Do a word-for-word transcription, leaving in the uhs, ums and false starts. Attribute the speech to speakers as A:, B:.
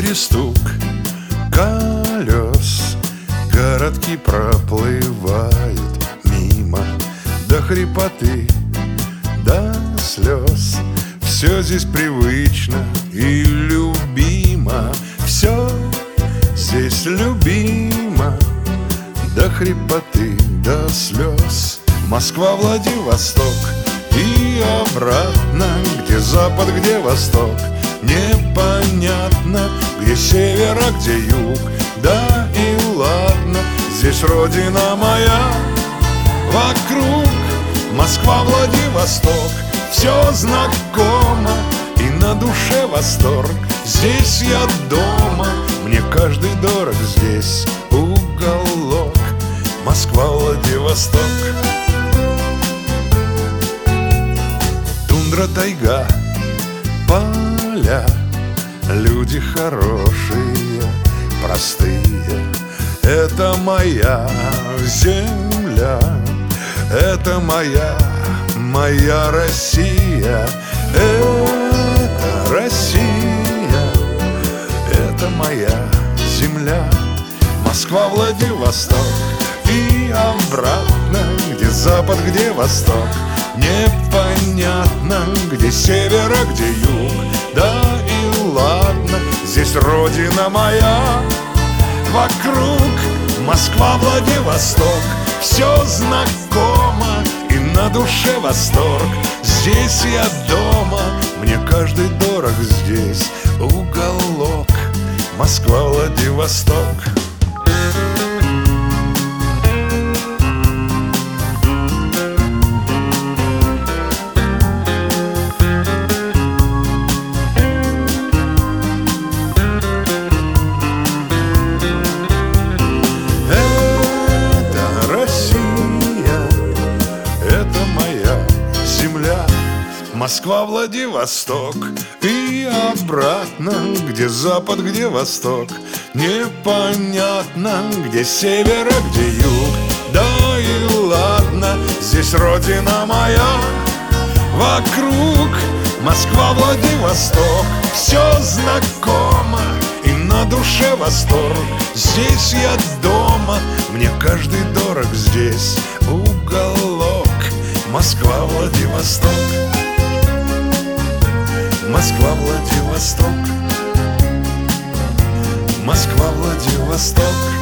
A: перестук колес, городки проплывают мимо, до хрипоты, до слез. Все здесь привычно и любимо, все здесь любимо, до хрипоты, до слез. Москва, Владивосток и обратно, где запад, где восток. Непонятно, где север, а где юг. Да и ладно, здесь родина моя. Вокруг Москва, Владивосток, все знакомо и на душе восторг. Здесь я дома, мне каждый дорог здесь уголок. Москва, Владивосток. Тундра, тайга, поля, люди хорошие, простые. Это моя земля, это моя, моя Россия. Это Россия, это моя земля. Москва, Владивосток и обратно, где запад, где восток. Непонятно, где север, а где юг. Да и ладно, здесь родина моя. Вокруг Москва, Владивосток, все знакомо и на душе восторг. Здесь я дома, мне каждый дорог здесь уголок. Москва, Владивосток. Москва, Владивосток и обратно, где запад, где восток. Непонятно, где север, а где юг. Да и ладно, здесь родина моя. Вокруг Москва, Владивосток, все знакомо и на душе восторг. Здесь я дома, мне каждый дорог здесь уголок. Москва, Владивосток. Москва, Владивосток. Москва, Владивосток.